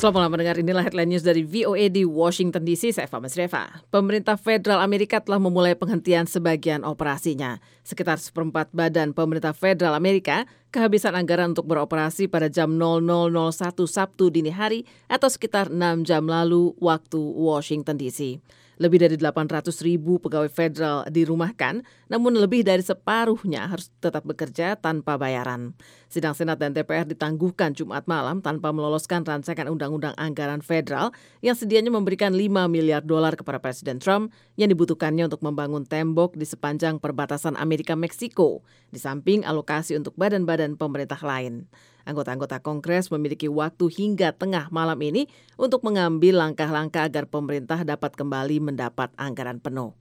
Selamat malam mendengar, inilah headline news dari VOA di Washington DC, saya Eva Masreva. Pemerintah federal Amerika telah memulai penghentian sebagian operasinya. Sekitar seperempat badan pemerintah federal Amerika kehabisan anggaran untuk beroperasi pada jam 00.01 Sabtu dini hari atau sekitar 6 jam lalu waktu Washington DC. Lebih dari 800.000 pegawai federal dirumahkan, namun lebih dari separuhnya harus tetap bekerja tanpa bayaran. Sidang Senat dan DPR ditangguhkan Jumat malam tanpa meloloskan rancangan undang-undang anggaran federal yang sedianya memberikan $5 miliar kepada Presiden Trump yang dibutuhkannya untuk membangun tembok di sepanjang perbatasan Amerika-Meksiko, di samping alokasi untuk badan-badan pemerintah lain. Anggota-anggota Kongres memiliki waktu hingga tengah malam ini untuk mengambil langkah-langkah agar pemerintah dapat kembali mendapat anggaran penuh.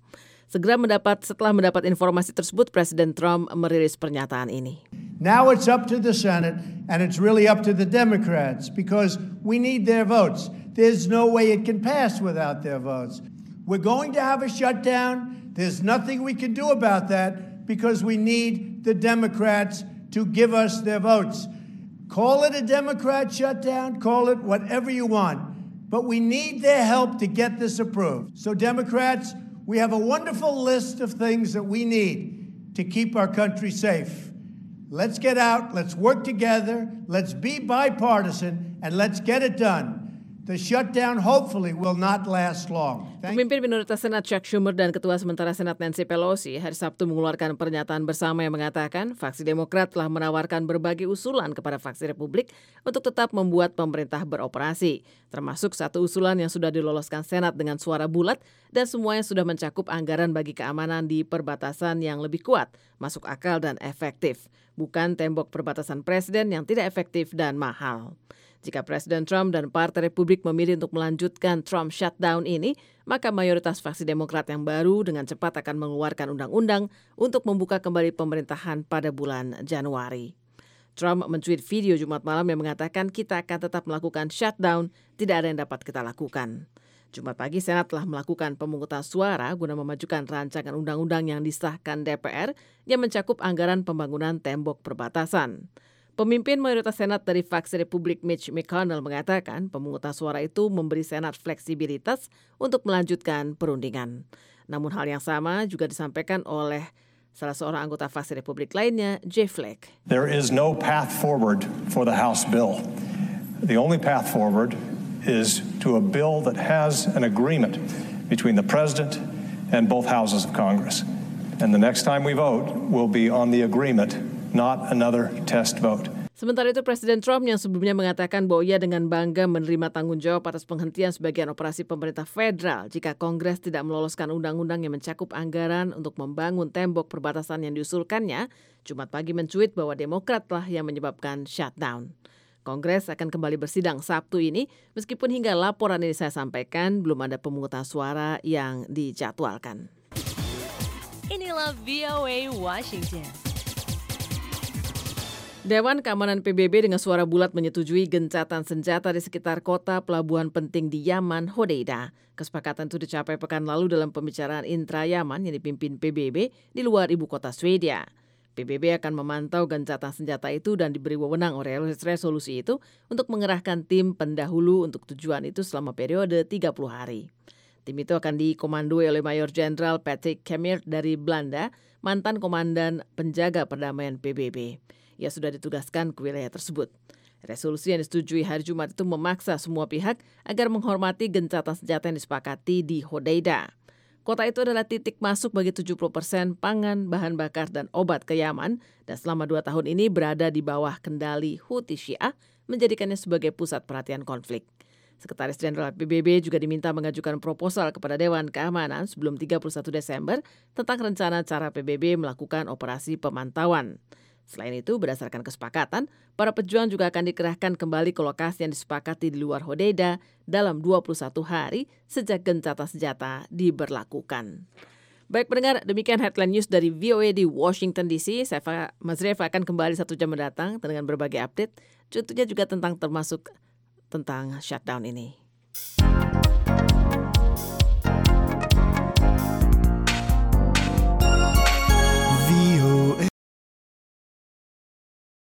Setelah mendapat informasi tersebut, Presiden Trump merilis pernyataan ini. Now it's up to the Senate and it's really up to the Democrats because we need their votes. There's no way it can pass without their votes. We're going to have a shutdown. There's nothing we can do about that because we need the Democrats to give us their votes. Call it a Democrat shutdown, call it whatever you want, but we need their help to get this approved. So Democrats, we have a wonderful list of things that we need to keep our country safe. Let's get out, let's work together, let's be bipartisan, and let's get it done. The shutdown hopefully will not last long. Pemimpin minoritas Senat Chuck Schumer dan Ketua Sementara Senat Nancy Pelosi hari Sabtu mengeluarkan pernyataan bersama yang mengatakan faksi Demokrat telah menawarkan berbagai usulan kepada faksi Republik untuk tetap membuat pemerintah beroperasi, termasuk satu usulan yang sudah diloloskan Senat dengan suara bulat dan semuanya sudah mencakup anggaran bagi keamanan di perbatasan yang lebih kuat, masuk akal dan efektif, bukan tembok perbatasan presiden yang tidak efektif dan mahal. Jika Presiden Trump dan Partai Republik memilih untuk melanjutkan Trump shutdown ini, maka mayoritas faksi Demokrat yang baru dengan cepat akan mengeluarkan undang-undang untuk membuka kembali pemerintahan pada bulan Januari. Trump mencuit video Jumat malam yang mengatakan kita akan tetap melakukan shutdown, tidak ada yang dapat kita lakukan. Jumat pagi Senat telah melakukan pemungutan suara guna memajukan rancangan undang-undang yang disahkan DPR yang mencakup anggaran pembangunan tembok perbatasan. Pemimpin mayoritas Senat dari faksi Republik Mitch McConnell mengatakan pemungutan suara itu memberi Senat fleksibilitas untuk melanjutkan perundingan. Namun hal yang sama juga disampaikan oleh salah seorang anggota faksi Republik lainnya, Jeff Flake. There is no path forward for the House bill. The only path forward is to a bill that has an agreement between the President and both houses of Congress. And the next time we vote will be on the agreement, not another test vote. Sementara itu Presiden Trump yang sebelumnya mengatakan bahwa ia dengan bangga menerima tanggung jawab atas penghentian sebagian operasi pemerintah federal jika Kongres tidak meloloskan undang-undang yang mencakup anggaran untuk membangun tembok perbatasan yang diusulkannya, Jumat pagi mencuit bahwa Demokrat lah yang menyebabkan shutdown. Kongres akan kembali bersidang Sabtu ini, meskipun hingga laporan ini saya sampaikan belum ada pemungutan suara yang dijadwalkan. Inilah VOA Washington. Dewan Keamanan PBB dengan suara bulat menyetujui gencatan senjata di sekitar kota pelabuhan penting di Yaman, Hodeida. Kesepakatan itu dicapai pekan lalu dalam pembicaraan intra-Yaman yang dipimpin PBB di luar ibu kota Swedia. PBB akan memantau gencatan senjata itu dan diberi wewenang oleh resolusi itu untuk mengerahkan tim pendahulu untuk tujuan itu selama periode 30 hari. Tim itu akan dikomandoi oleh Mayor Jenderal Patrick Kameert dari Belanda, mantan komandan penjaga perdamaian PBB. Ia sudah ditugaskan ke wilayah tersebut. Resolusi yang disetujui hari Jumat itu memaksa semua pihak agar menghormati gencatan senjata yang disepakati di Hodeida. Kota itu adalah titik masuk bagi 70% pangan, bahan bakar, dan obat ke Yaman, dan selama 2 tahun ini berada di bawah kendali Houthi Syiah, menjadikannya sebagai pusat perhatian konflik. Sekretaris Jenderal PBB juga diminta mengajukan proposal kepada Dewan Keamanan sebelum 31 Desember tentang rencana cara PBB melakukan operasi pemantauan. Selain itu, berdasarkan kesepakatan, para pejuang juga akan dikerahkan kembali ke lokasi yang disepakati di luar Hodeida dalam 21 hari sejak gencatan senjata diberlakukan. Baik pendengar, demikian headline news dari VOA di Washington DC. Saya Eva Masreva akan kembali 1 jam mendatang dengan berbagai update, contohnya juga termasuk tentang shutdown ini.